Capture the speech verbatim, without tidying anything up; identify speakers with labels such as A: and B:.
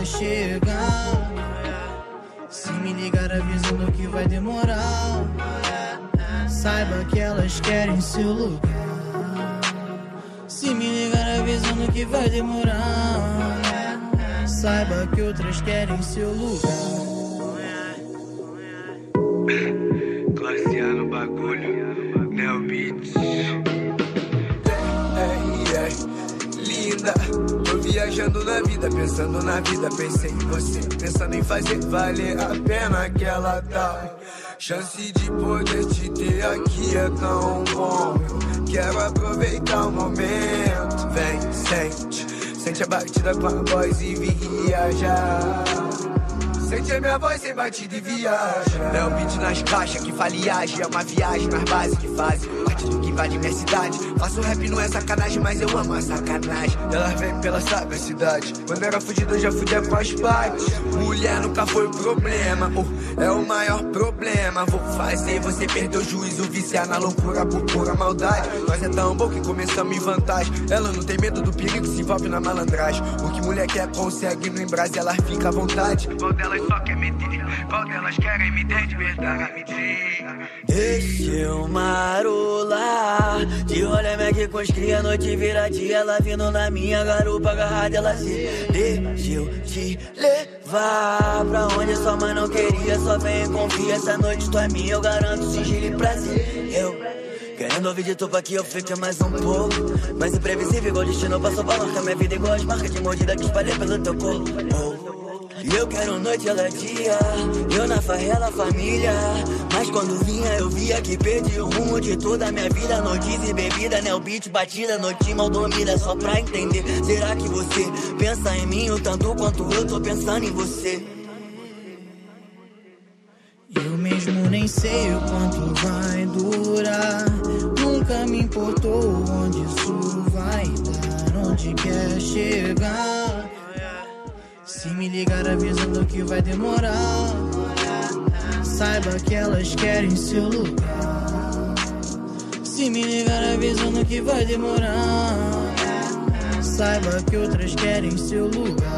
A: chegar. Se me ligar avisando que vai demorar, saiba que elas querem seu lugar. Se me ligar avisando que vai demorar, saiba que outras querem seu lugar.
B: Classe A no bagulho, Neo Beats. Linda, tô viajando na vida, pensando na vida, pensei em você, pensando em fazer valer a pena aquela tal. Chance de poder te ter aqui é tão bom. Quero aproveitar o momento. Vem, sente, sente a batida com a voz e viajar. Sente a minha voz sem batida e viaja. É o beat nas caixas que faliagem. É uma viagem nas bases que fazem parte do que vale minha cidade. Faço rap não é sacanagem, mas eu amo a sacanagem. Elas vêm pela sagacidade. Quando era fudido eu já fudia com as partes. Mulher nunca foi o problema, oh, é o maior problema. Vou fazer você perder o juízo, viciar na loucura por pura maldade. Nós é tão bom que começamos em vantagem. Ela não tem medo do perigo, se envolve na malandragem. O que mulher quer consegue no embrase, ela fica à vontade. Qual delas só quer meter, qual delas querem me ter de verdade, me diga.
C: Deixa eu marolar, de olha Mac com os cria, noite vira dia. Ela vindo na minha garupa, agarrada ela se. Deixa eu te levar pra onde sua mãe não queria. Só vem e confia, essa noite tu é minha, eu garanto sigilo e prazer. Eu querendo ouvir de tu pra que eu fique mais um pouco. Mas imprevisível igual destino, passou pra marcar minha vida igual as marcas de mordida que espalhei pelo teu corpo. Oh. E eu quero noite, ela é dia, eu na favela, família. Mas quando vinha eu via que perdi o rumo de toda a minha vida. Notícia e bebida, Neo Beat, batida, noite mal dormida. Só pra entender, será que você pensa em mim o tanto quanto eu tô pensando em você?
A: Eu mesmo nem sei o quanto vai durar. Nunca me importou onde isso vai dar, onde quer chegar. Se me ligar avisando que vai demorar, saiba que elas querem seu lugar. Se me ligar avisando que vai demorar, saiba que outras querem seu lugar.